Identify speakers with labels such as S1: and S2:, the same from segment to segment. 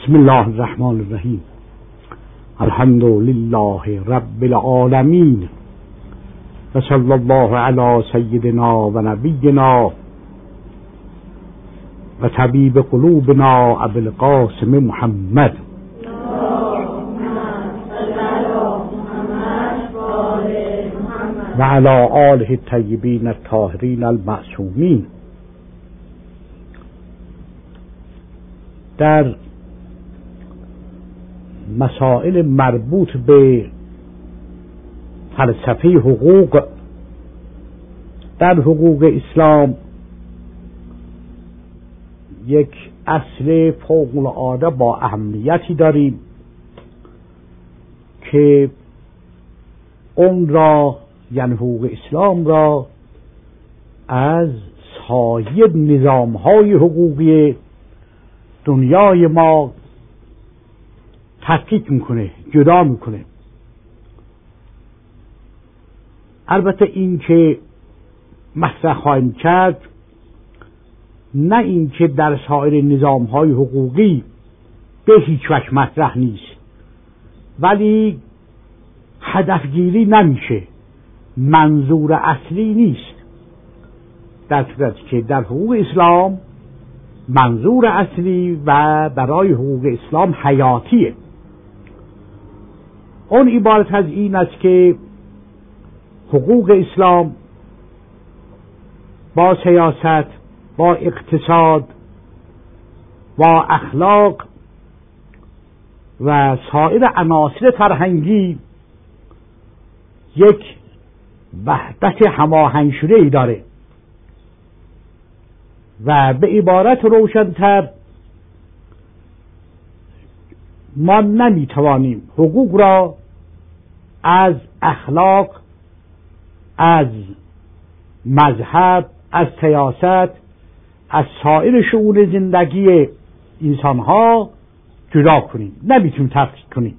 S1: بسم الله الرحمن الرحیم. الحمد لله رب العالمین و صلی الله علی سیدنا و نبینا و طبیب قلوبنا ابی القاسم محمد و علی آله الطیبین الطاهرین المعصومین. در مسائل مربوط به فلسفه حقوق در حقوق اسلام یک اصل فوق العاده با اهمیتی داریم که اون را، یعنی حقوق اسلام را، از سایر نظام‌های حقوقی دنیای ما تفکیک میکنه، جدا میکنه. البته این که مطرح خواهیم کرد، نه این که در سایر نظام‌های حقوقی به هیچ وجه مطرح نیست، ولی هدفگیری نمیشه، منظور اصلی نیست، در صورتی که در حقوق اسلام منظور اصلی و برای حقوق اسلام حیاتیه. اون عبارت از این است که حقوق اسلام با سیاست، با اقتصاد، با اخلاق و سایر عناصر فرهنگی یک وحدت هماهنگ شده ای داره و به عبارت روشن‌تر، ما نمیتوانیم حقوق را از اخلاق، از مذهب، از سیاست، از سایر شئون زندگی انسانها جدا کنیم، نمیتونیم تفکیک کنیم.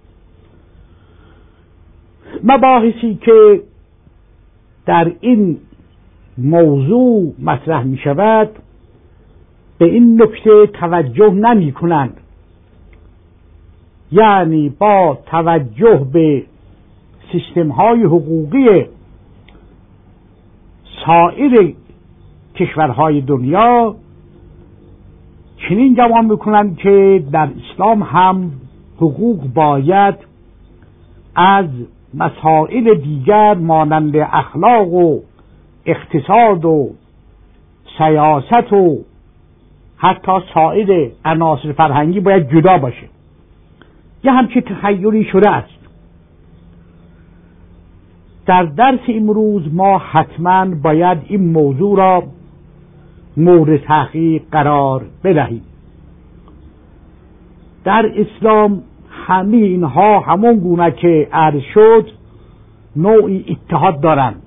S1: مباحثی که در این موضوع مطرح می شود به این نکته توجه نمی کنند، یعنی با توجه به سیستم های حقوقی سایر کشورهای دنیا چنین گمان میکنند که در اسلام هم حقوق باید از مسائل دیگر مانند اخلاق و اقتصاد و سیاست و حتی سایر عناصر فرهنگی باید جدا باشه. یه همچین تخیلی شده است. در درس امروز ما حتما باید این موضوع را مورد تحقیق قرار بدهیم. در اسلام همه اینها همون گونه که عرض شد نوعی اتحاد دارند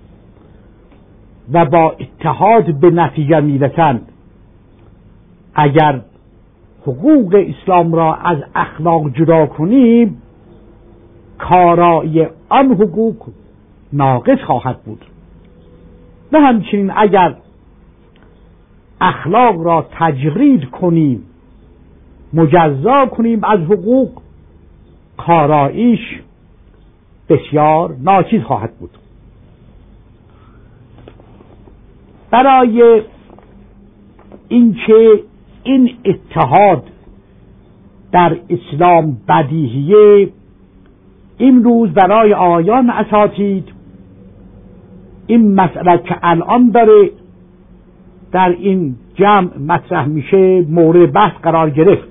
S1: و با اتحاد به نتیجه میرسند. اگر حقوق اسلام را از اخلاق جدا کنیم، کارایی آن حقوق ناقص خواهد بود. و همچنین اگر اخلاق را تجرید کنیم، مجزا کنیم از حقوق، کاراییش بسیار ناچیز خواهد بود. برای اینکه این اتحاد در اسلام بدیهیه، امروز برای آیان اساتید این مسئله که الان داره در این جمع مطرح میشه مورد بحث قرار گرفت.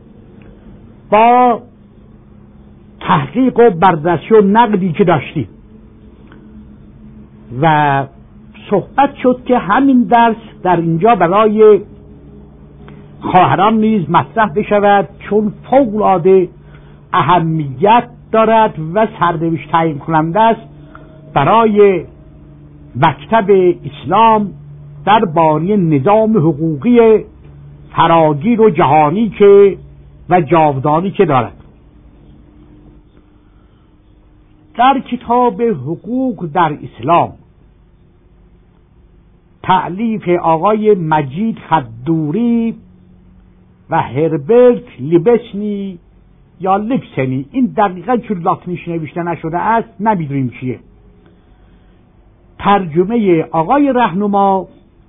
S1: با تحقیق و بررسی و نقدی که داشتیم و صحبت شد که همین درس در اینجا برای خواهران نیز مطرح بشود، چون فوق العاده اهمیت دارد و سرنوشت تعیین کننده است برای مکتب اسلام درباره نظام حقوقی فراگیر و جهانی که و جاودانی که دارد. در کتاب حقوق در اسلام تألیف آقای مجید خدوری و هربرت لیبسنی یا لیبسنی، این دقیقا چون لاتینیش نوشته نشده است نمیدونیم چیه. ترجمه آقای رهنما،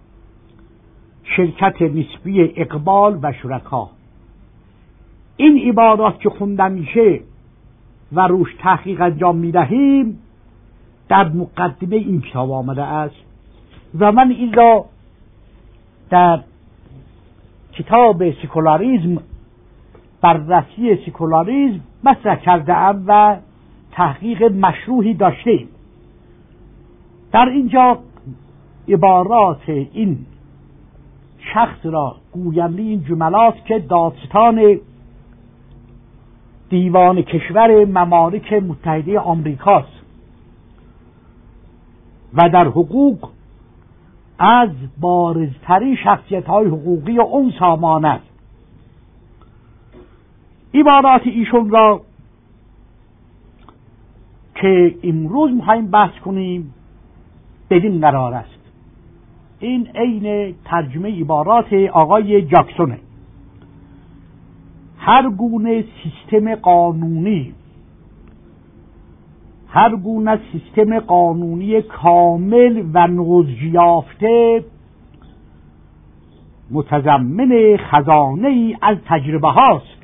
S1: شرکت نسبی اقبال و شرکا. این عبارات که خوندن میشه و روش تحقیق انجام میدهیم در مقدمه این کتاب آمده است و من این را در کتاب سکولاریسم، بررسی سکولاریسم مطرح کرده ام و تحقیق مشروحی داشته. در اینجا عبارات این شخص را، گوینده این جملات که دادستان دیوان کشور ممالک متحده آمریکاست و در حقوق از بارزترین شخصیت‌های حقوقی اون سامان است. عبارات ایشون را که امروز می‌خوایم بحث کنیم بدین قرار است. این عین ترجمه عبارات آقای جاکسونه. هر گونه سیستم قانونی کامل و نضج یافته متضمن خزانه‌ای از تجربه هاست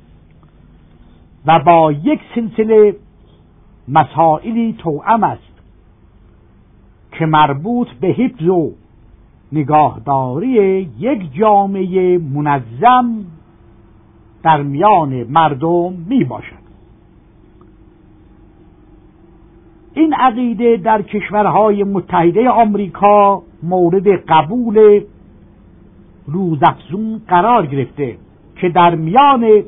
S1: و با یک سلسله مسائلی توأم است که مربوط به حفظ و نگاهداری یک جامعه منظم در میان مردم می باشد. این عقیده در کشورهای متحده آمریکا مورد قبول روزافزون قرار گرفته که در میان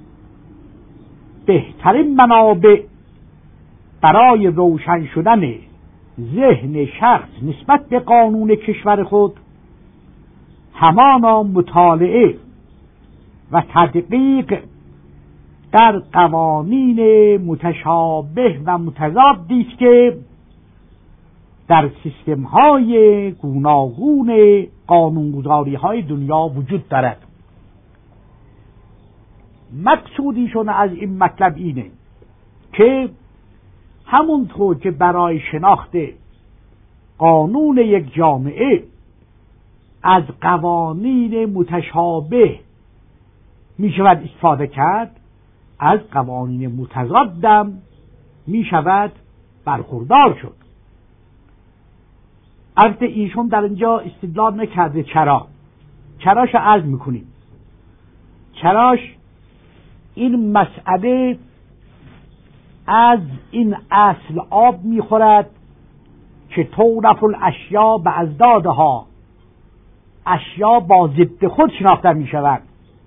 S1: بهترین منابع برای روشن شدن ذهن شخص نسبت به قانون کشور خود همانا مطالعه و تدقیق در قوانین متشابه و متضادی است که در سیستم‌های گوناگون قانونگذاری‌های دنیا وجود دارد. مقصودیشون از این مطلب اینه که همونطور که برای شناخت قانون یک جامعه از قوانین متشابه می شود استفاده کرد، از قوانین متضادم می شود برخوردار شد. البته ایشون در اینجا استدلال نکرده چراش عرض میکنیم. چراش این مسئله از این اصل آب میخورد که تعرف الاشیاء باضدادها، اشیا با ضد خود شناخته میشود،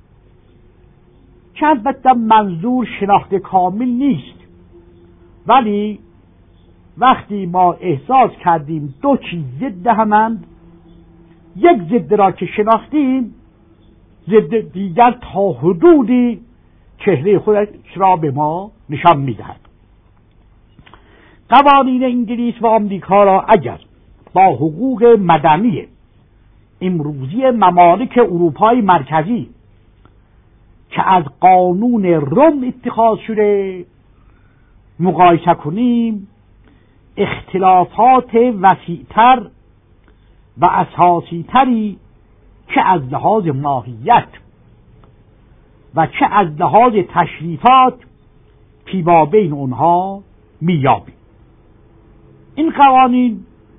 S1: که البته منظور شناخت کامل نیست، ولی وقتی ما احساس کردیم دو چیز ضد همند، یک ضد را که شناختیم ضد دیگر تا حدودی چهره خودش را به ما نشان میدهد. قوانین انگلیس و آمریکا را اگر با حقوق مدنی امروزی ممالک اروپای مرکزی که از قانون روم اتخاذ شده مقایسه کنیم، اختلافات وسیع‌تر و اساسی‌تری چه از لحاظ ماهیت و چه از لحاظ تشریفات پیما بین اونها میابیم. این قوانین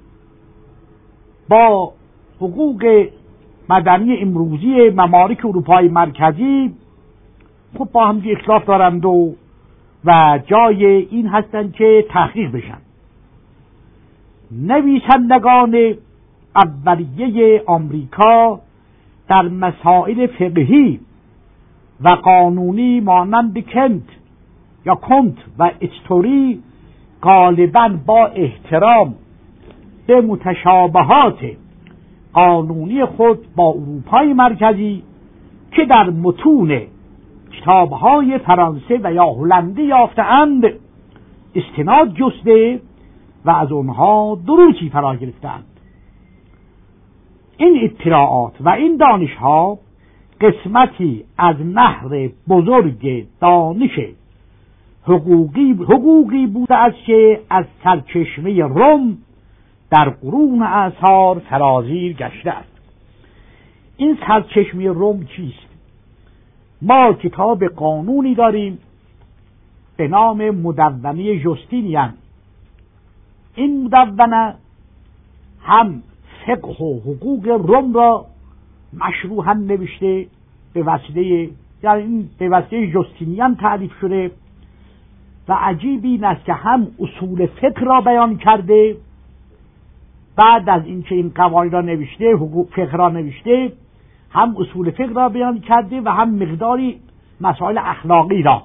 S1: با حقوق مدنی امروزی ممالک اروپای مرکزی خب با هم اختلاف دارند و جای این هستند که تحقیق بشن. نویسندگان اولیه آمریکا در مسائل فقهی و قانونی مانند کنت و استوری غالباً با احترام به متشابهات قانونی خود با اروپای مرکزی که در متون کتاب‌های فرانسه و یا هلندی یافته‌اند استناد جسته و از آنها دروسی فرا گرفتند. این اطلاعات و این دانش‌ها قسمتی از نهر بزرگ دانش حقوقی بوده است که از سرچشمه روم در قرون اعصار سرازیر گشته است. این سرچشمه روم چیست؟ ما کتاب قانونی داریم به نام مدونه جستینیان. این مدونه هم فقه و حقوق روم را مشروحاً نوشته، به وسیله جستینیان تعریف شده و عجیب این است که هم اصول فقه را بیان کرده، بعد از اینکه این قواعد را نوشته، حقوق فقه را نوشته، هم اصول فقه را بیان کرده و هم مقداری مسائل اخلاقی را،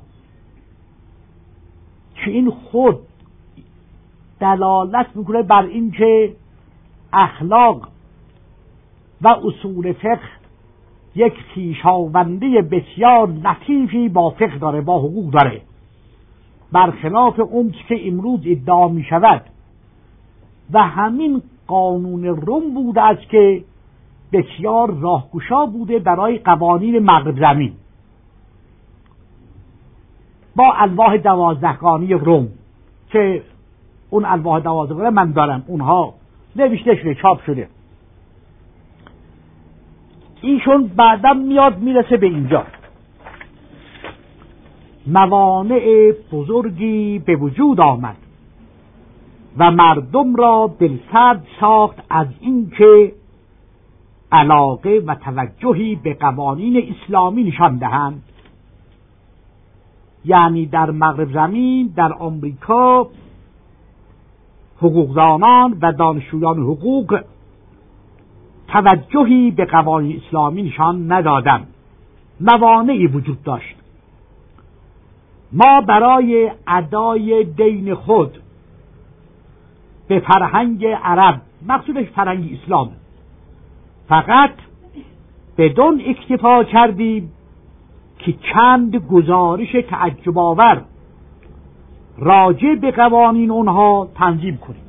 S1: که این خود دلالت میکنه بر این که اخلاق و اصول فقه یک خویشاوندی بسیار لطیفی با فقه داره، با حقوق داره، برخلاف اون که امروز ادعا می شود. و همین قانون روم بوده است که بسیار راهگشا بوده برای قوانین مغرب زمین. با الواح 12 روم که اون الواح 12 من دارم، اونها نوشته شده، چاپ شده. ایشون بعدم میاد میرسه به اینجا: موانع بزرگی به وجود آمد و مردم را دلسرد ساخت از اینکه علاقه و توجهی به قوانین اسلامی نشان دهند. یعنی در مغرب زمین، در آمریکا، حقوقدانان و دانشجویان حقوق توجهی به قوانین اسلامی نشان ندادند. موانعی وجود داشت. ما برای ادای دین خود به فرهنگ عرب، مقصودش فرهنگ اسلام، فقط بدون اکتفا کردیم که چند گزارش تعجب آور راجع به قوانین اونها تنظیم کنیم.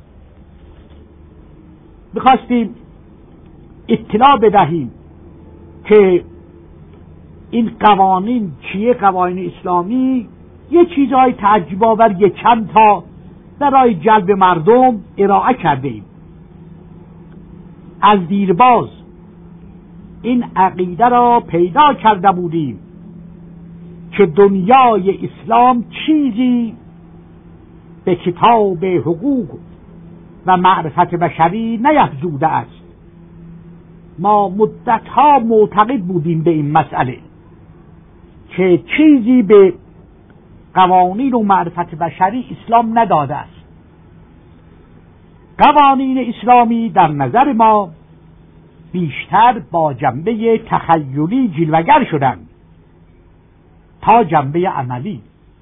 S1: می‌خواستیم اطلاع بدهیم که این قوانین چیه، قوانین اسلامی، یه چیزهای تعجب آور، یه چند تا برای جلب مردم ارائه کرده ایم. از دیرباز این عقیده را پیدا کرده بودیم که دنیای اسلام چیزی به کتاب حقوق و معرفت بشری نیفزوده است. ما مدتها معتقد بودیم به این مسئله که چیزی به قوانین و معرفت بشری اسلام نداده است. قوانین اسلامی در نظر ما بیشتر با جنبه تخیلی جلوگر شدند تا جنبه عملی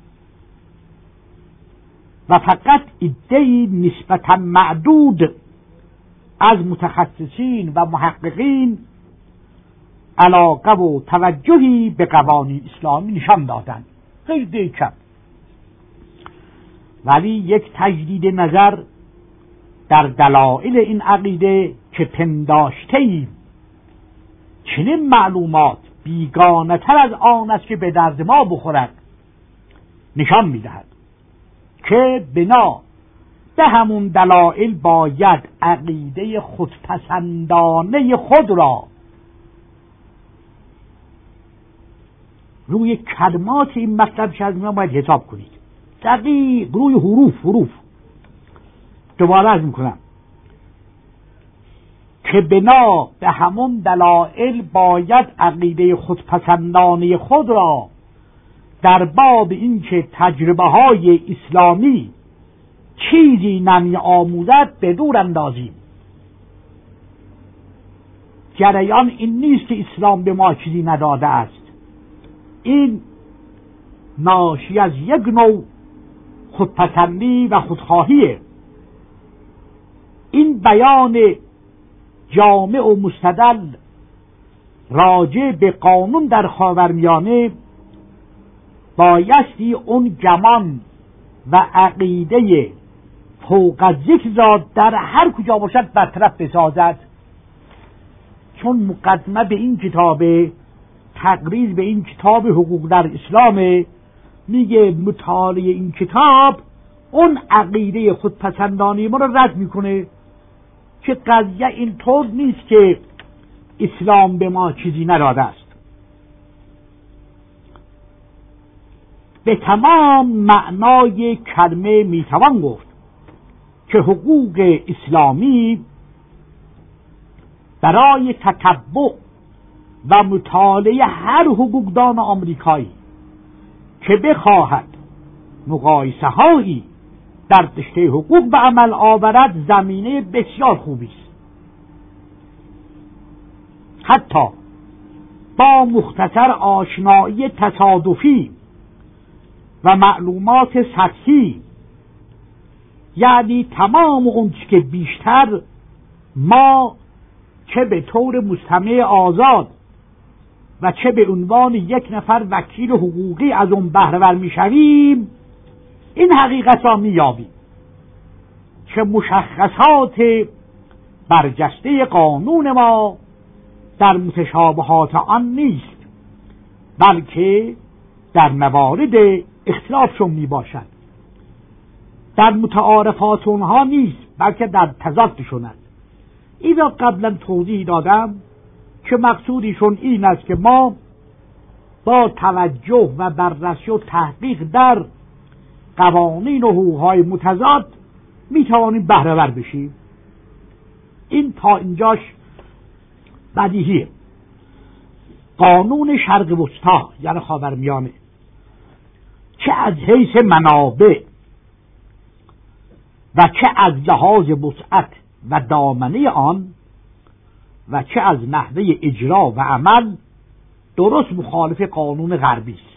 S1: و فقط عده‌ای نسبتاً معدود از متخصصین و محققین علاقه و توجهی به قوانین اسلامی نشان دادند، خیلی کم. ولی یک تجدید نظر در دلایل این عقیده که پنداشته‌ایم چنین معلومات بیگانه تر از آن است که به درد ما بخورد نشان می‌دهد که بنا به همون دلایل باید عقیده خودپسندانه خود را روی کلمات این مطلب شد باید حساب کنید، دقیق روی حروف. دوباره عرض میکنم که بنا به همون دلایل باید عقیده خودپسندانه خود را در باب اینکه تجربه های اسلامی چیزی نمی آموزد به دور اندازیم. جریان این نیست که اسلام به ما چیزی نداده است، این ناشی از یک نوع خودپسندی و خودخواهیه. این بیان جامع و مستدل راجع به قانون در خاورمیانه بایستی اون گمان و عقیده فوق از ذکر را در هر کجا باشد برطرف بسازد، چون مقدمه به این کتاب تقریض به این کتاب حقوق در اسلام، میگه مطالعه این کتاب اون عقیده خودپسندانه ما رو رد میکنه که قضیه اینطور نیست که اسلام به ما چیزی نداده است. به تمام معنای کلمه میتوان گفت که حقوق اسلامی برای تتبع و مطالعه هر حقوقدان آمریکایی که بخواهد مقایسه هایی در رشته حقوق به عمل آورد زمینه بسیار خوبی است. حتی با مختصر آشنایی تصادفی و معلومات سطحی، یعنی تمام اون که بیشتر ما چه به طور مستمع آزاد و چه به عنوان یک نفر وکیل حقوقی از اون بهره‌ور میشویم، این حقیقت را میابیم که مشخصات برجسته قانون ما در متشابهات آن نیست، بلکه در موارد اختلافشون میباشد. در متعارفات اونها نیست، بلکه در تضادشون است. این را قبلا توضیح دادم که مقصودشون این است که ما با توجه و بررسی و تحقیق در قوانین و حقوق‌های متضاد میتوانیم بهره‌ور بشیم. این تا اینجاش بدیهیه. قانون شرق وسطی یعنی خاورمیانه، چه از حیث منابع و چه از لحاظ وسعت و دامنه آن و چه از نحوه اجرا و عمل، درست مخالف قانون غربی است.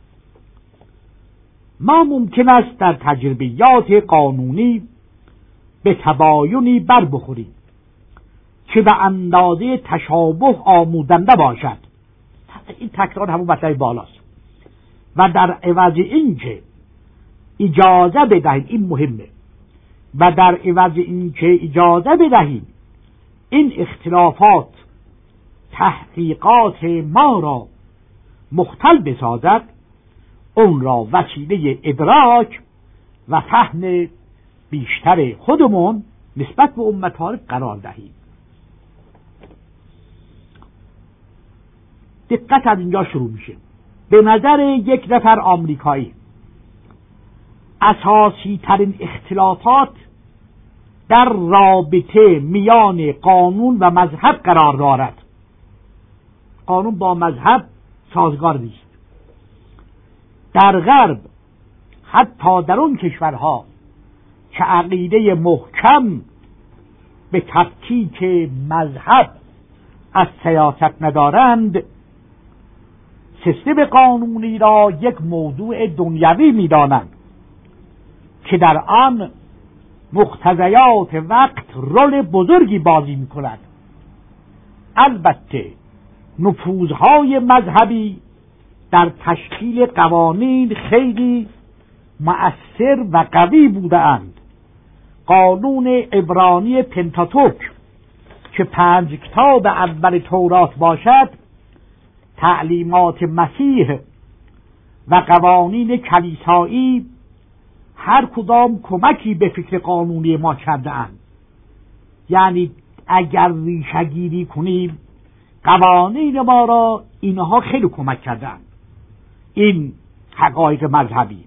S1: ما ممکن است در تجربیات قانونی به تباینی بر بخوریم که به اندازه تشابه آموزنده باشد. این تکرار همون مطلب بالاست. و در عوض اینکه اجازه بدهیم، این مهمه، و در عوض اینکه اجازه بدهیم این اختلافات تحقیقات ما را مختل بسازد، اون را وسیله ادراک و فهم بیشتر خودمون نسبت به امت‌ها قرار دهیم. دقت از اینجا شروع میشه. به نظر یک نفر آمریکایی اساسی ترین اختلافات در رابطه میان قانون و مذهب قرار دارد. قانون با مذهب سازگار نیست. در غرب، حتی در اون کشورها که عقیده محکم به تفکیک مذهب از سیاست ندارند، سیستم قانونی را یک موضوع دنیوی می‌دانند که در آن مقتضیات وقت رول بزرگی بازی می‌کند. البته نفوذهای مذهبی در تشکیل قوانین خیلی مؤثر و قوی بودند. قانون عبرانی پنتاتوک که 5 کتاب اول تورات باشد، تعلیمات مسیح و قوانین کلیسایی هر کدام کمکی به فکر قانونی ما کرده اند. یعنی اگر ریشه گیری کنیم قوانین ما را اینها خیلی کمک کردند. این حقایق مذهبی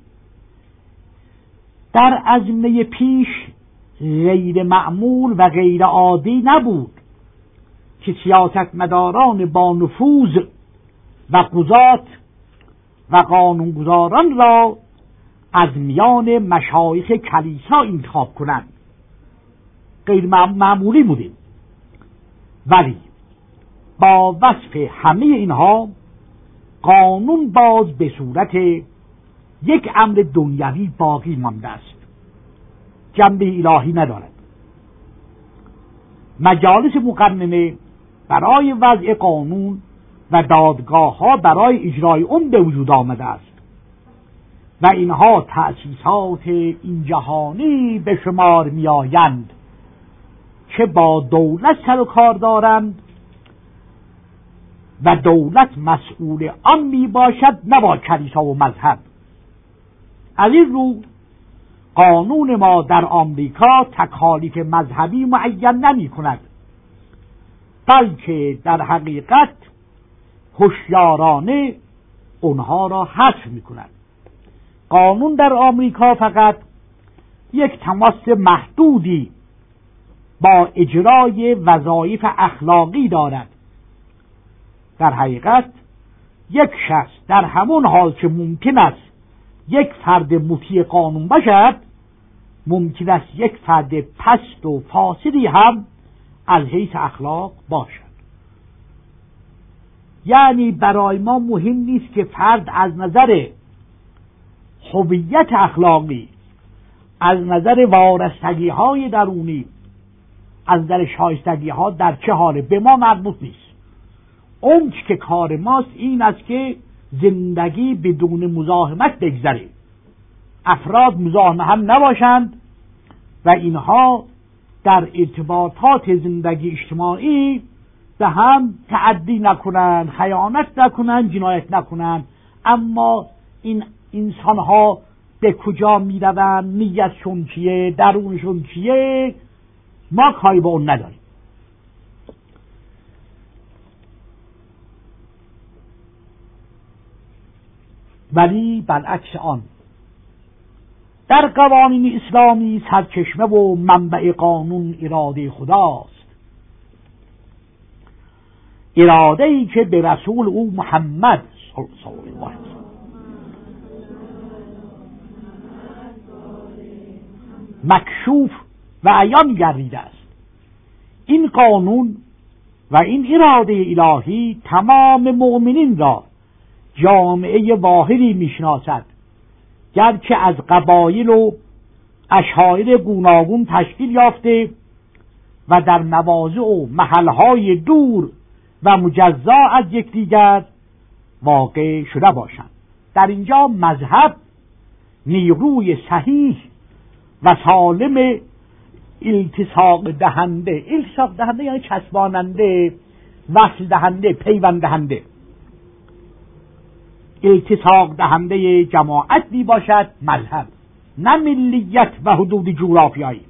S1: در ازمنه پیش غیر معمول و غیر عادی نبود که سیاستمداران با نفوذ و قضات و قانونگذاران را از میان مشایخ کلیسا انتخاب کنند. غیر معمولی بودیم، ولی با وصف همه اینها قانون باز به صورت یک امر دنیوی باقی مانده است، جنبه الهی ندارد. مجالس مقننه برای وضع قانون و دادگاه ها برای اجرای اون به وجود آمده است و اینها تأسیسات این جهانی به شمار می آیند که با دولت سر و کار دارند و دولت مسئول آن می باشد، نه با کلیسا و مذهب. از این رو قانون ما در آمریکا تکالیف مذهبی معین نمی کند، بلکه در حقیقت هوشیارانه اونها را حذف می کند. قانون در آمریکا فقط یک تماس محدودی با اجرای وظایف اخلاقی دارد. در حقیقت یک شخص در همون حال که ممکن است یک فرد مطیع قانون باشد، ممکن است یک فرد پست و فاسدی هم از حیث اخلاق باشد. یعنی برای ما مهم نیست که فرد از نظر هویت اخلاقی، از نظر وارستگی های درونی، از نظر شایستگی ها در چه حاله، به ما مربوط نیست. اون که کار ماست این است که زندگی بدون مزاحمت بگذره، افراد مزاحم هم نباشند و اینها در ارتباطات زندگی اجتماعی به هم تعدی نکنند، خیانت نکنند، جنایت نکنند. اما این انسان ها به کجا می روند، نیتشون چیه، درونشون چیه، ما کاری با اون نداریم. ولی برعکس آن، در قوانین اسلامی سرچشمه و منبع قانون اراده خداست، اراده‌ای که به رسول او محمد صلی الله علیه وسلم مکشوف و عیان گردیده است. این قانون و این اراده الهی تمام مؤمنین را جامعه واحدی میشناسد، گرچه از قبایل و اشایر گوناگون تشکیل یافته و در مواضع و محلهای دور و مجزا از یکدیگر واقع شده باشند. در اینجا مذهب نیروی صحیح و سالم التصاق دهنده، التصاق دهنده یعنی چسباننده، وصل دهنده، پیوند دهنده، التصاق دهنده جماعت می باشد مذهب، نه ملیت و حدود جغرافیایی.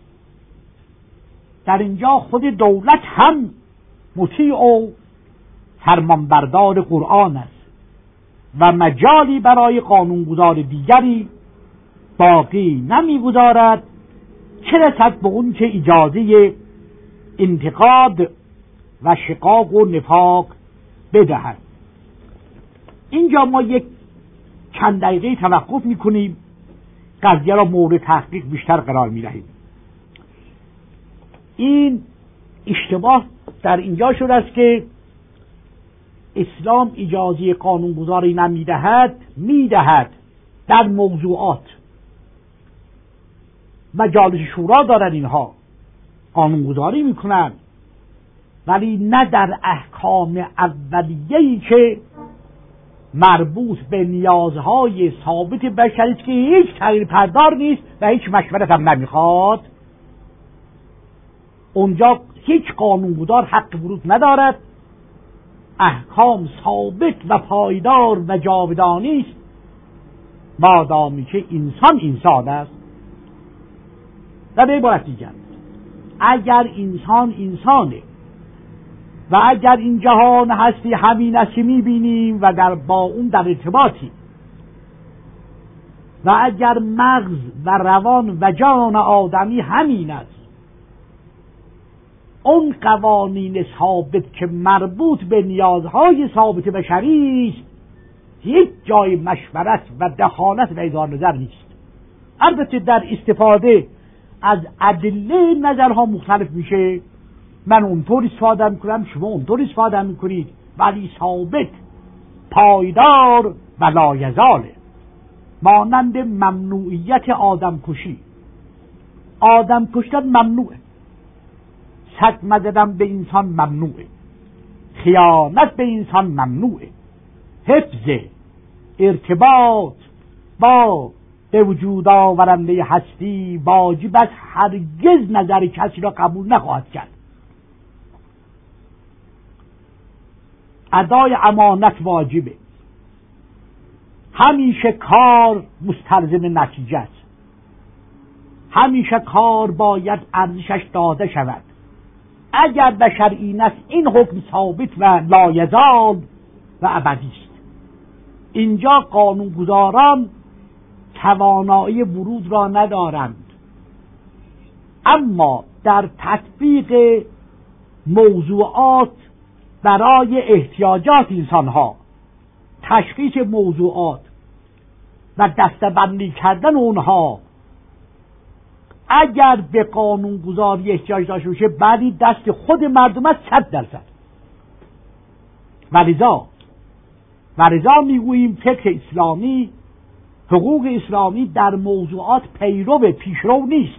S1: در اینجا خود دولت هم مطیع و فرمانبردار قرآن است و مجالی برای قانونگذار دیگری باقی نمیگذارد، چه رسد به اون که اجازه انتقاد و شقاق و نفاق بدهد. اینجا ما یک چند دقیقه توقف میکنیم، قضیه را مورد تحقیق بیشتر قرار میدهیم. این اشتباه در اینجا شده است که اسلام اجازه قانونگذاری نمیدهد، میدهد در موضوعات. مجالس شورا دارن، اینها قانونگذاری میکنن، ولی نه در احکام اولیه‌ای که مربوط به نیازهای ثابت بشری است که هیچ تغییر پردار نیست و هیچ مشورت هم نمیخواد. اونجا هیچ قانونگذار حق ورود ندارد. احکام ثابت و پایدار و جاودانی است مادامی که انسان انسان است. و به عبارت دیگر، اگر انسان انسانه و اگر این جهان هستی همین است که میبینیم و با اون در ارتباطی، و اگر مغز و روان و جان آدمی همین است، اون قوانین ثابت که مربوط به نیازهای ثابت بشری است، هیچ جای مشورت و دخالت و اظهار نظر نیست. البته در استفاده از ادله نظرها مختلف میشه، من اونطور استفاده میکنم، شما اونطور استفاده میکنید، ولی ثابت، پایدار و لایزاله. مانند ممنوعیت آدم کشی، آدم کشتن ممنوعه، صدمه زدن به انسان ممنوعه، خیانت به انسان ممنوعه، حفظ ارتباط با به وجود آورنده هستی واجب است، هرگز نظر کسی را قبول نخواهد کرد. ادای امانت واجبه، همیشه کار مستلزم نتیجه است، همیشه کار باید ارزشش داده شود. اگر بشر این است این حکم ثابت و لایزال و ابدی است. اینجا قانونگذاران توانایی ورود را ندارند، اما در تطبیق موضوعات برای احتیاجات انسانها، تشخیص موضوعات و دسته‌بندی کردن اونها، اگر به قانونگذاری احتیاج داشته باشه بعدی دست خود مردم است 100%. ولذا میگوییم فقه اسلامی، حقوق اسلامی در موضوعات پیرو پیشرو نیست.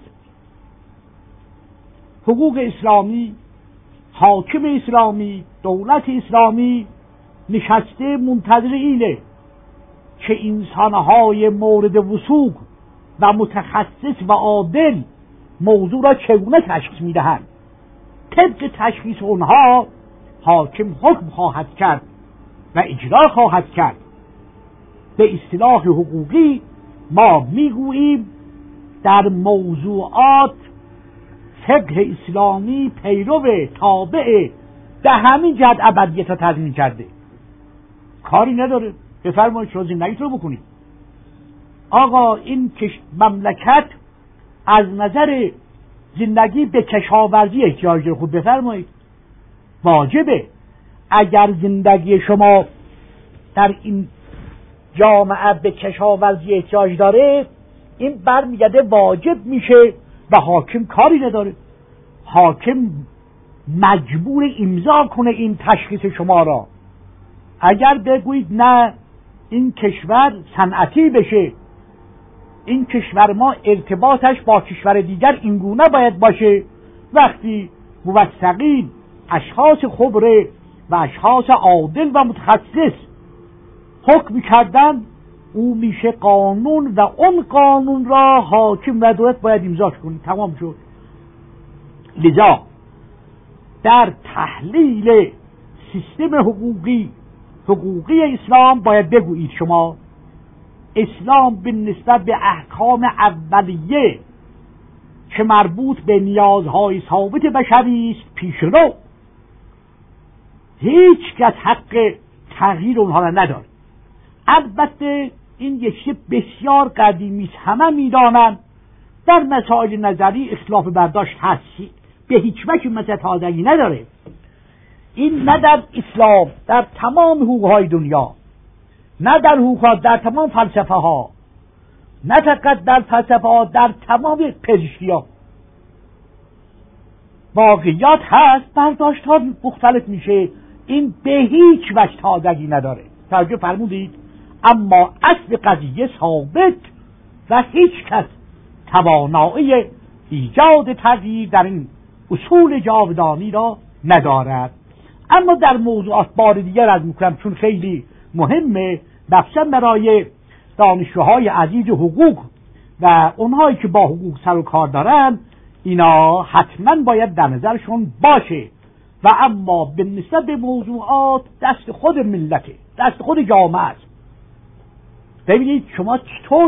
S1: حقوق اسلامی، حاکم اسلامی، دولت اسلامی نشسته منتظر اینه که انسانهای مورد وثوق و متخصص و عادل موضوع را چگونه تشخیص میدهند. طبق تشخیص اونها حاکم حکم خواهد کرد و اجرا خواهد کرد. به اصطلاح حقوقی ما میگوییم در موضوعات فقه اسلامی پیرو تابع به همین جهت ابدیت را تضمین کرده. کاری نداره، بفرمایید شما زندگی رو بکنید. آقا این مملکت از نظر زندگی به کشاورزی احتیاج داره، خود بفرمایید، واجبه. اگر زندگی شما در این جامعه به کشاورزی احتیاج داره، این برمیگرده واجب میشه و حاکم کاری نداره. حاکم مجبور امضا کنه این تشخیص شما را. اگر بگویید نه این کشور صنعتی بشه، این کشور ما ارتباطش با کشور دیگر اینگونه باید باشه، وقتی موثقین اشخاص خبره و اشخاص عادل و متخصص حکم کردن، او میشه قانون و اون قانون را حاکم و دولت باید امضاش کنه. تمام شد. لذا در تحلیل سیستم حقوقی اسلام باید بگویید شما اسلام به نسبت به احکام اولیه که مربوط به نیازهای ثابت بشری است پیشرو. هیچ کس حق تغییر اونها را نداره. البته این یک بسیار قدیمی است، همه میدانند در مسائل نظری اختلاف برداشت هست، به هیچ وجه مثل تازگی نداره. این نه در اسلام، در تمام حقوقهای دنیا، نه در حقوق، در تمام فلسفه ها، نه فقط در فلسفه ها، در تمام پزشکی ها واقعیات هست، برداشت ها مختلف میشه. این به هیچ وجه تازگی نداره. توجه فرمودید؟ اما اصل قضیه ثابت و هیچ کس توانایی ایجاد تغییر در این اصول جاودانی را ندارد. اما در موضوعات بار دیگر از میکنم، چون خیلی مهمه، مخصوصا برای دانشجوهای عزیز حقوق و اونهایی که با حقوق سر و کار دارن، اینا حتما باید در نظرشون باشه. و اما به نسبت به موضوعات دست خود ملته، دست خود جامعه است. ببینید شما چطور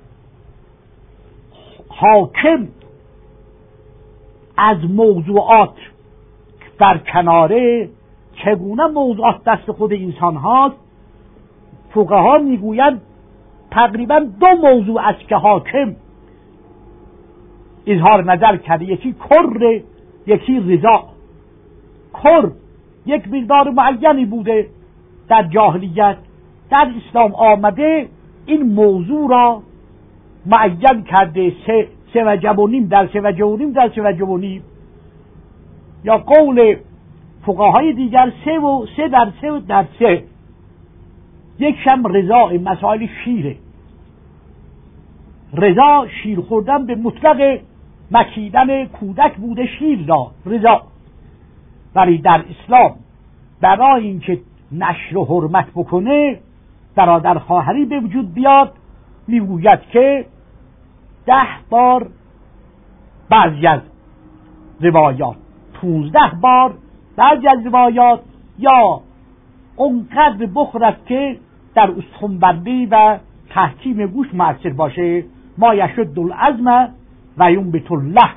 S1: حاکم از موضوعات در کناره، چگونه موضوعات دست خود انسان هاست. فقها میگویند تقریبا 2 موضوع است که حاکم اظهار نظر کرده، یکی کر، یکی رضا. کر یک مقدار معینی بوده در جاهلیت، در اسلام آمده این موضوع را معین کرده، 3 وجب و نیم در 3 وجب و نیم در 3 وجب و نیم، یا قول فقهای دیگر 3 در 3 در 3. یک شم رضا، مسائل شیره، رضا شیر خوردن به مطلق مکیدن کودک بوده شیر را رضا. ولی در اسلام برای اینکه نشر و حرمت بکنه، برادر خواهری به وجود بیاد، میگوید که 10 بار بعضی از روایات، 15 بار بعضی از روایات، یا اونقدر بخورد که در استخوان‌بندی و تحکیم گوش مؤثر باشه. ما یشد العظم و ینبت اللحم.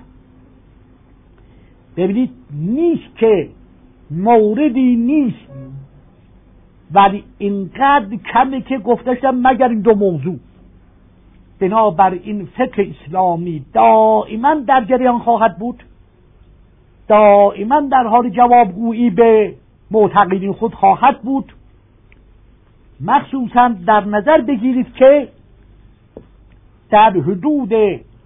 S1: ببینید نیست که موردی نیست ولی اینقدر کمه که گفته شدم مگر این دو موضوع. بنابراین فقه اسلامی دائما در جریان خواهد بود، دائما در حال جوابگویی به معتقدین خود خواهد بود. مخصوصا در نظر بگیرید که در حدود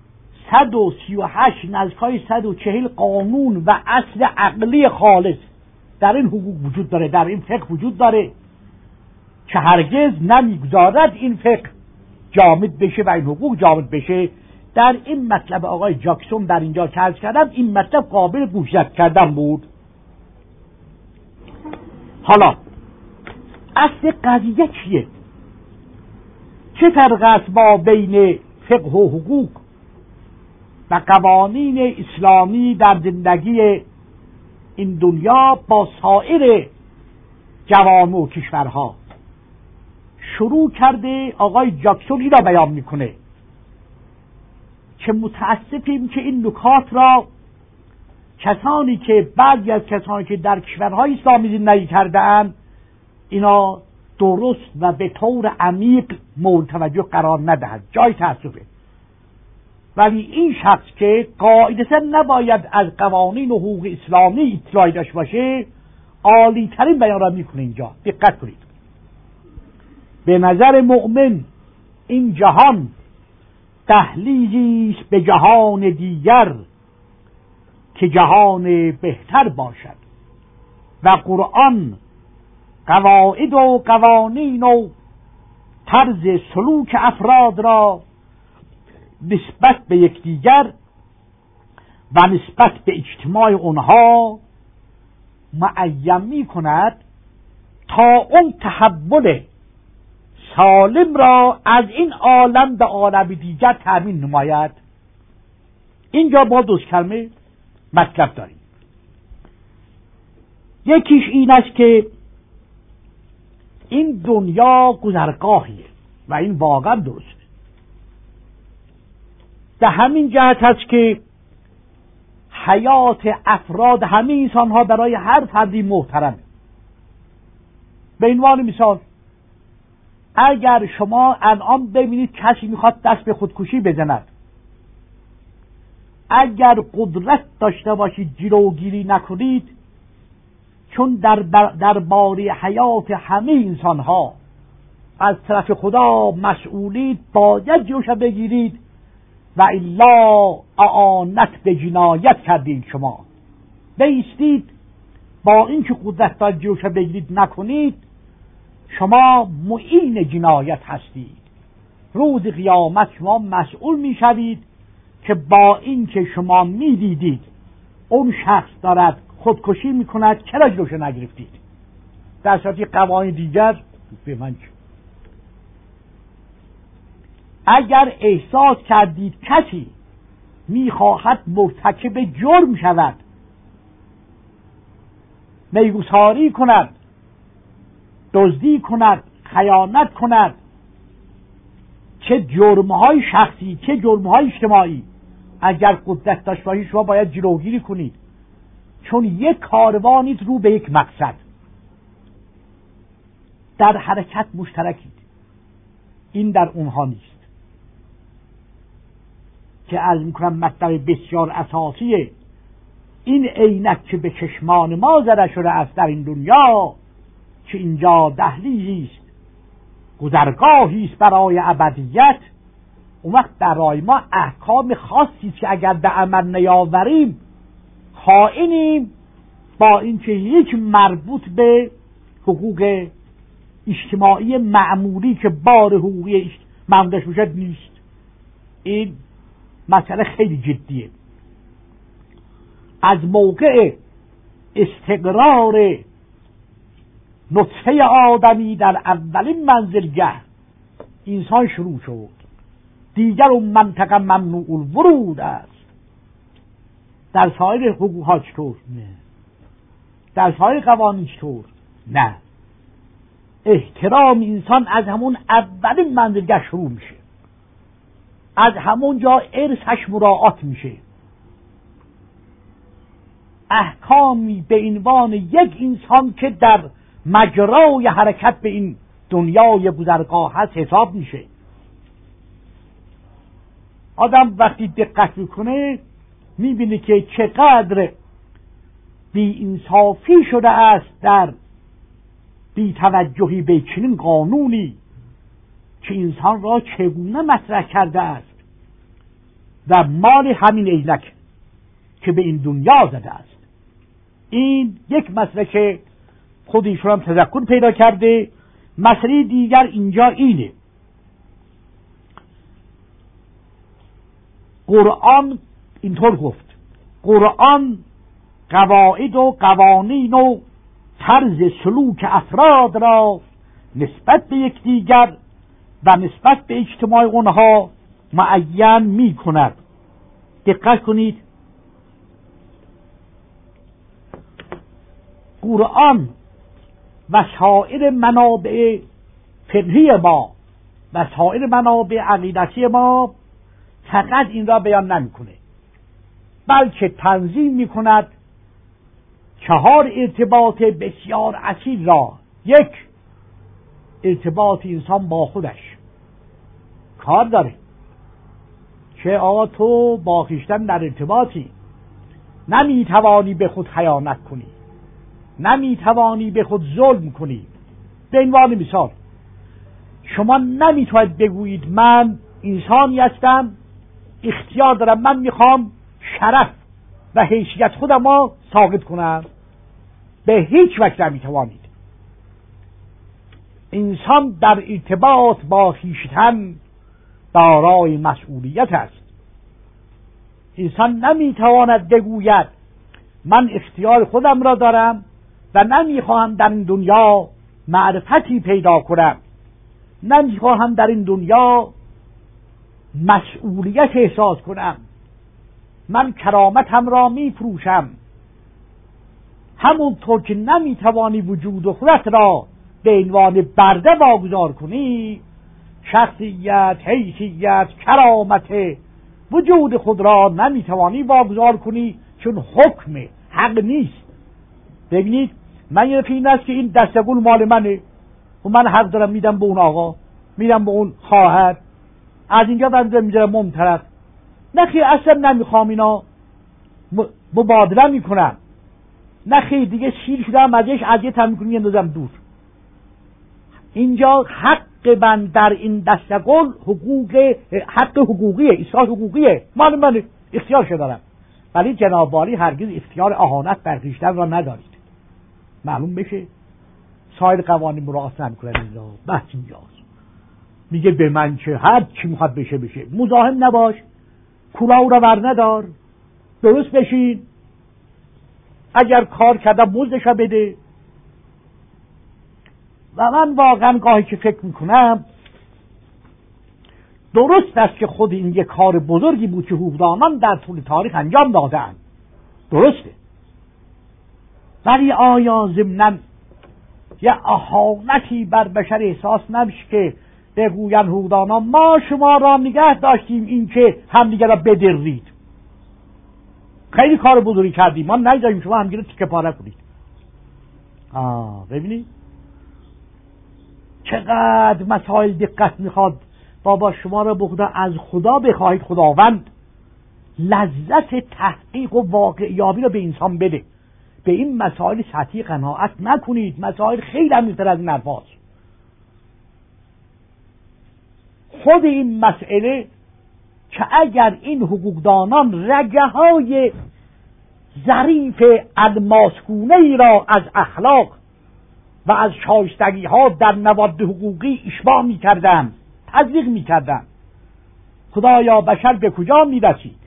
S1: 138 نزدیکای 140 قانون و اصل عقلی خالص در این حقوق وجود داره، در این فقه وجود داره که هرگز نمیگذارد این فقه جامد بشه و این حقوق جامد بشه. در این مطلب آقای جاکسون در اینجا که عرض کردم این مطلب قابل گوشزد کردن بود. حالا اصل قضیه چیه؟ چه فرق است با بین فقه و حقوق و قوانین اسلامی در زندگی این دنیا با سایر جوامع و کشورها؟ شروع کرده آقای جاکسون این را بیان میکنه که متاسفیم که این نکات را کسانی که بعضی از کسانی که در کشورهای اسلامی زندگی کرده‌اند اینا درست و به طور عمیق مورد توجه قرار ندهند، جای تأسفه. ولی این شخص که قاعدتاً نباید از قوانین و حقوق اسلامی اطلاعی داشته باشه عالی ترین بیان را میکنه. اینجا دقت کنید. به نظر مؤمن این جهان دهلیزی است به جهان دیگر که جهان بهتر باشد و قرآن قواعد و قوانین و طرز سلوک افراد را نسبت به یکدیگر و نسبت به اجتماع اونها معین می کند تا اون تحول سالم را از این عالم به عالم دیگر تأمین نماید. اینجا با دو کلمه مطلب داریم. یکیش این است که این دنیا گذرگاهیه و این واقعا درسته. در همین جهت هست که حیات افراد همه انسان ها برای هر فردی محترمه. به عنوان مثال اگر شما الان ببینید کسی میخواد دست به خودکشی بزند، اگر قدرت داشته باشید جلوگیری نکنید، چون در باره حیات همه انسان ها از طرف خدا مسئولید، باید جلوش بگیرید و الا اعانت به جنایت کردید. شما بایستید با اینکه قدرت دارید جلوش بگیرید نکنید، شما معین جنایت هستید. روز قیامت شما مسئول میشوید که با اینکه شما میدیدید اون شخص دارد خودکشی میکند چرا جلوش نگرفتید؟ در صورتی قوانین دیگر به من چه؟ اگر احساس کردید کسی میخواهد مرتکب جرم شود، میگساری کند، دزدی کند، خیانت کند، چه جرمهای شخصی چه جرمهای اجتماعی، اگر قدرت داشته باشید شما باید جلوگیری کنید، چون یک کاروانید رو به یک مقصد، در حرکت مشترکید. این در اونها نیست که عرض میکنم مطلب بسیار اساسیه. این عینک که به چشمان ما زده شده است در این دنیا که اینجا دهلیزی است، گذرگاهی است برای ابدیت، اون وقت برای ما احکام خاصی است که اگر به عمل نیاوریم خائنیم، با اینکه هیچ مربوط به حقوق اجتماعی معمولی که بار حقوقی معمولش باشد نیست. این مسئله خیلی جدیه. از موقع استقرار نطفه آدمی در اولین منزلگه انسان شروع شد، دیگر اون منطقه ممنوع الورود است. در سایر حقوق ها چطور؟ نه. در سایر قوانین چطور؟ نه. احترام انسان از همون اولین منزلگاه شروع میشه، از همون جا ارثش مراعات میشه. احکامی به عنوان یک انسان که در مجرای حرکت به این دنیای گذرگاه هست حساب میشه. آدم وقتی دقت میکنه میبینه که چقدر بی انصافی شده است در بی توجهی به چنین قانونی که انسان را چگونه مطرح کرده است و مال همین عینک که به این دنیا زده است. این یک مسئله که خود ایشون هم تذکر پیدا کرده. مسئله دیگر اینجا اینه، قرآن اینطور گفت: قرآن قواعد و قوانین و طرز سلوک افراد را نسبت به یکدیگر و نسبت به اجتماع اونها معین می کند. دقت کنید، قرآن و سایر منابع فقهی ما و سایر منابع عقیدتی ما فقط این را بیان نمی کنه، بلکه تنظیم می کند 4 ارتباط بسیار اصیل را. یک، ارتباط انسان با خودش کار داره که آقا تو با خویشتن در ارتباطی، نمیتوانی به خود خیانت کنی، نمیتوانی به خود ظلم کنی. به عنوان مثال شما نمیتونید بگویید من انسانی هستم، اختیار دارم، من میخوام شرف و حیثیت خودم را ساقط کنم. به هیچ وجه نمیتوانید. انسان در ارتباط با خویشتن دارای مسئولیت است. انسان نمیتواند بگوید من اختیار خودم را دارم و نمیخواهم در این دنیا معرفتی پیدا کنم، نمیخواهم در این دنیا مسئولیت احساس کنم، من کرامتم را میفروشم. همونطور که نمیتوانی وجود خودت را به عنوان برده واگذار کنی، شخصیت، حیثیت، کرامت وجود خود را نمیتوانی واگذار کنی، چون حکم حق نیست. ببینید، من یه این است که این دستگل مال منه و من حق دارم میدم به اون آقا، میدم به اون خواهر، از اینجا بنده میذارم اون طرف. نخی اصلا نمیخوام اینا، مبادله میکنم. نخی دیگه شیر شدم ازش، اذیتم میکنم میندازم دور. اینجا حق من در این دستگل حق حقوقیه، اصلاح حقوقیه، مال من، اختیارش دارم. ولی جناب والی هرگز اختیار اهانت بر خویشتن را ندارید. معلوم بشه سایر قوانین مراعات نمیکنن. اینجا بحث اینجاست، میگه به من چه، هر چی میخواد بشه بشه، مزاحم نباش، کلاه را ور ندار، درست بشین، اگر کار کرده مزدش بده. و من واقعا گاهی که فکر میکنم درست است که خود این یک کار بزرگی بود که حقوقدانان در طول تاریخ انجام دادن، درسته، ولی آیا ضمناً یه اهانتی بر بشر احساس نمیشه که بگوین حقوقدانان ما شما را نگه داشتیم این که همدیگه را بدرید، خیلی کار بزرگی کردیم، ما نگذاریم شما همدیگه را تیکه پاره کنید. ببینید چقدر مسائل دقت میخواد. بابا شما را به خدا از خدا بخواهید، خداوند لذت تحقیق و واقعیابی را به انسان بده. به این مسائل سطحی قناعت نکنید، مسائل خیلی عمیق‌تر از این حرفاست. خود این مسئله که اگر این حقوقدانان رگه های ظریف الماسگونه‌ای را از اخلاق و از شایستگی ها در مواد حقوقی اشباع می کردن، تزریق می کردن، خدایا بشر به کجا می رسید؟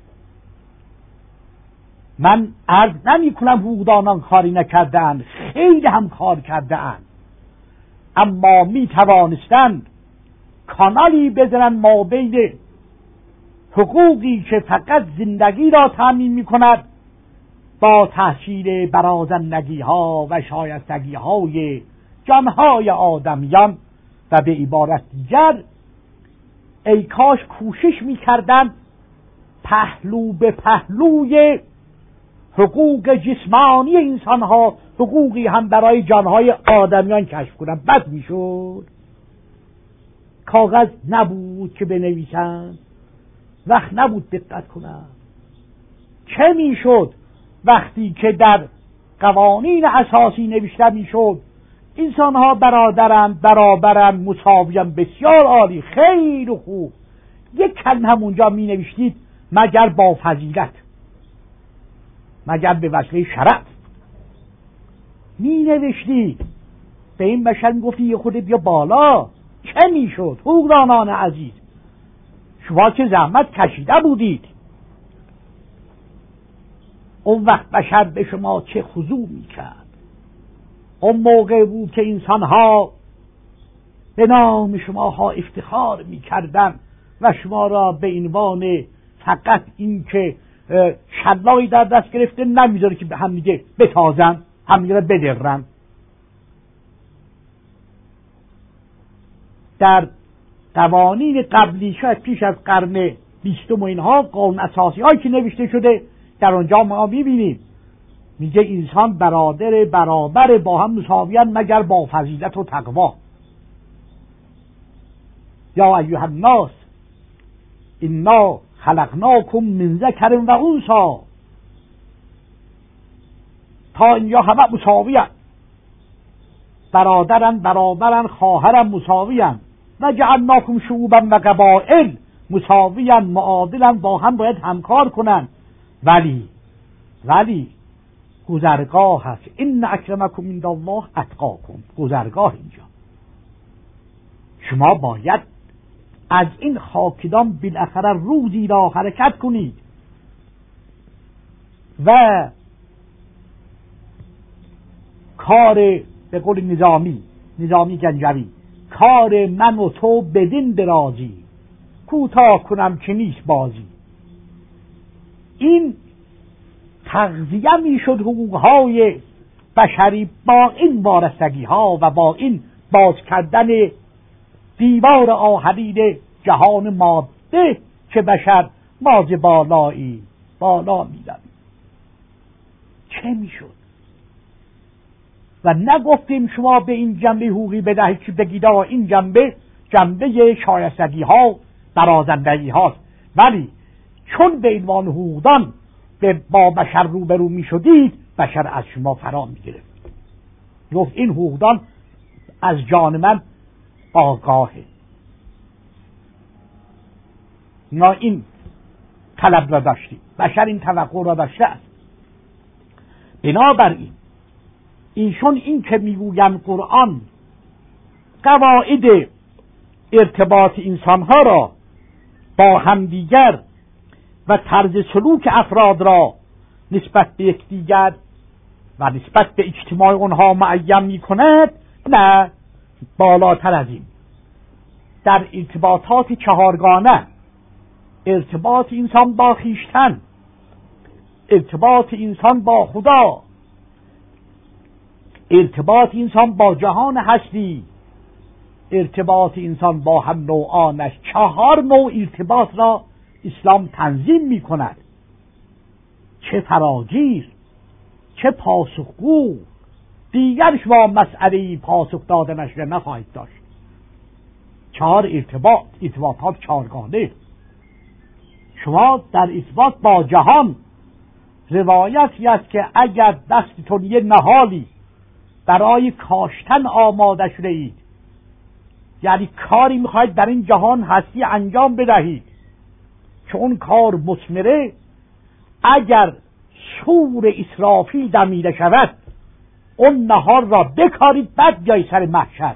S1: من عرض نمی کنم حقوقدانان کاری نکردن، خیلی هم کار کردن، اما می توانستند کانالی بزنن ما بین حقوقی که فقط زندگی را تامین می کند با تحصیل برازندگی ها و شایستگی های جانهای آدمیان. و به عبارت دیگر ای کاش کوشش می‌کردند پهلو به پهلوی حقوق جسمانی انسانها حقوقی هم برای جانهای آدمیان کشف کنند. بد میشد. کاغذ نبود که بنویسند، وقت نبود دقت کنند. چه میشد وقتی که در قوانین اساسی نوشته میشد انسانها برابرند مساویان؟ بسیار عالی، خیلی خوب. یک کلمه هم اونجا می نوشتید مگر با فضیلت، مگر به وسیله شرف می نوشتید. به این بشر گفتی یه خود بیا بالا. چه می شد؟ حقوقدانان عزیز، شما که زحمت کشیده بودید. اون وقت بشر به شما چه خضوع می کرد. اون موقع بود که انسانها به نام شماها افتخار می کردن و شما را به عنوان فقط این که شلایی در دست گرفته نمیذاره که به هم دیگه بتازن، هم دیگه بدرن. در قوانین قبلی شاید پیش از قرن 20 و اینها قانون اساسی هایی که نوشته شده در آنجا ما میبینیم میگه انسان برابر با هم مساویان مگر با فضیلت و تقوا. یا ایها الناس انا خلقناکم من ذکر و انثی. تا اینجا همه مساویان، برابرن، خواهرن مساویان. و جعلناکم شعوبا و قبائل، مساویان، معادلن، با هم باید همکار کنن. ولی گذرگاه هست. ان اکرمکم عند الله اتقاکم. گذرگاه اینجا شما باید از این خاکدان بالاخره روزی را حرکت کنید و کار به قول نظامی گنجوی، کار من و تو بدین درازی، کوتاه کنم که نیست بازی. این تغذیه میشد حقوقهای بشری با این وارستگی ها و با این باز کردن دیوار آهنین جهان ماده که بشر باز بالا میدن. چه میشد؟ و نگفتیم شما به این جنبه حقوقی بدهید که بگید این جنبه شایستگی ها برازندگی هاست، ولی چون به عنوان حقوقدان با بشر روبرو می شدید بشر از شما فرا می گرفت. گفت این حقوقدان از جان من آگاهه. ما این طلب را داشتیم، بشر این توقع را داشته است. بنابراین ایشون این که میگویند قرآن قواعد ارتباط انسانها را با همدیگر و طرز سلوک افراد را نسبت به یکدیگر و نسبت به اجتماع اونها معین می کند، نه، بالاتر از این. در ارتباطات چهارگانه، ارتباط انسان با خویشتن، ارتباط انسان با خدا، ارتباط انسان با جهان هستی، ارتباط انسان با هم نوعانش، 4 نوع ارتباط را اسلام تنظیم می کند. چه فراگیر، چه پاسخگو. دیگر شما مسئله پاسخ دادنش را نخواهید داشت. 4 ارتباطات 4گانه. شما در ارتباط با جهان روایتی است که اگر دستتون یه نهالی برای کاشتن آماده شده اید، یعنی کاری میخواید در این جهان هستی انجام بدهید که اون کار مثمره، اگر شور اسرافیل دمیده شود اون نهار را بکارید، بعد بیایید سر محشر.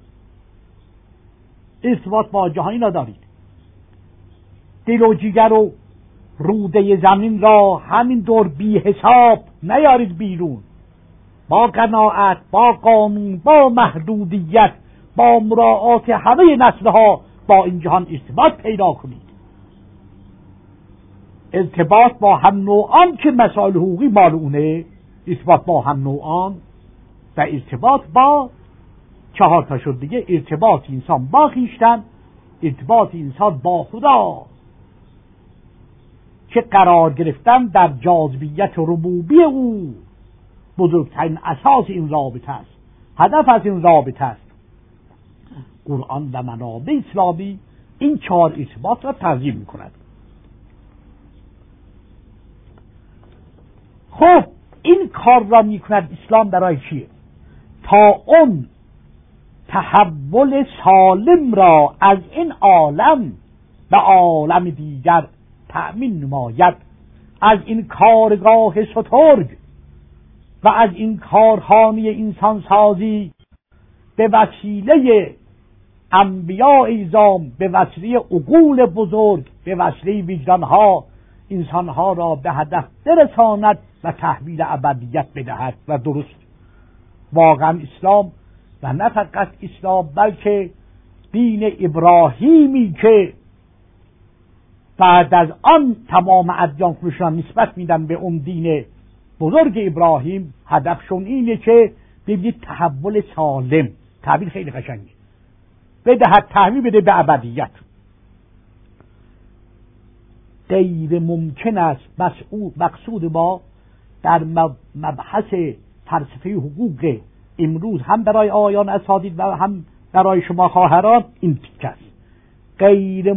S1: ارتباط با جهانی ندارید. دل و جگر و روده زمین را همین دور بی حساب نیارید بیرون. با قناعت، با قانون، با محدودیت، با مراعات همه نسلها با این جهان ارتباط پیدا کنید. ارتباط با هم نوعان که مسائل حقوقی مال اونه، ارتباط با هم نوعان و ارتباط با 4 تا شد دیگه. ارتباط انسان با خویشتن، ارتباط انسان با خدا که قرار گرفتن در جاذبیت ربوبی او بزرگترین اساس این رابطه است، هدف از این رابطه است. قرآن و منابع اسلامی این 4 ارتباط را ترجیح می‌کند. خب این کار را می‌کند اسلام برای چیه؟ تا اون تحول سالم را از این عالم به عالم دیگر تأمین نماید، از این کارگاه سترگ و از این کارخانه انسان سازی به وسیله انبیاء اعظام، به وسیله عقول بزرگ، به وسیله وجدانها انسانها را به هدف برساند و تحویل ابدیت بدهد. و درست واقعا اسلام و نه فقط اسلام بلکه دین ابراهیمی که بعد از آن تمام ادیان خودشان نسبت میدن به اون دین بزرگ ابراهیم، هدفشون اینه که ببینید تحول سالم، تعبیر خیلی قشنگه، بدهد تحویل بده به ابدیت. غیر ممکن است مقصود ما در مبحث فلسفه حقوق امروز هم برای آیان اساتید و هم برای شما خواهران این تیکه است. غیر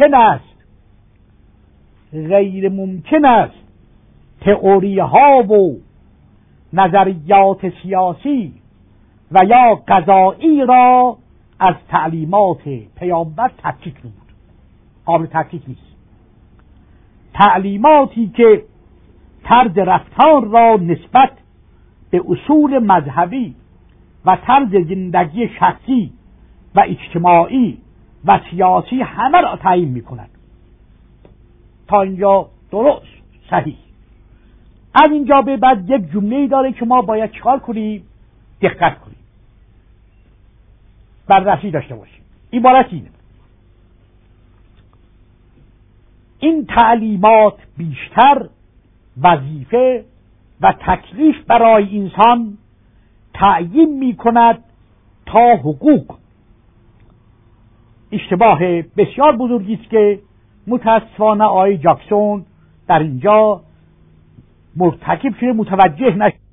S1: ممکن است تئوری ها و نظریات سیاسی و یا قضایی را از تعلیمات پیامبر تفکیک نمود. قابل تفکیک نیست. تعلیماتی که طرز رفتار را نسبت به اصول مذهبی و طرز زندگی شخصی و اجتماعی و سیاسی همه را تعیین می‌کند. تا اینجا درست، صحیح. از اینجا به بعد یک جمله‌ای داره که ما باید چیکار کنیم؟ دقت کنیم، بررسی داشته باشیم. عبارت اینه: این تعلیمات بیشتر وظیفه و تکلیف برای انسان تعیین می کند تا حقوق. اشتباه بسیار بزرگی است که متاسفانه آقای جاکسون در اینجا مرتکب شده، متوجه نشد.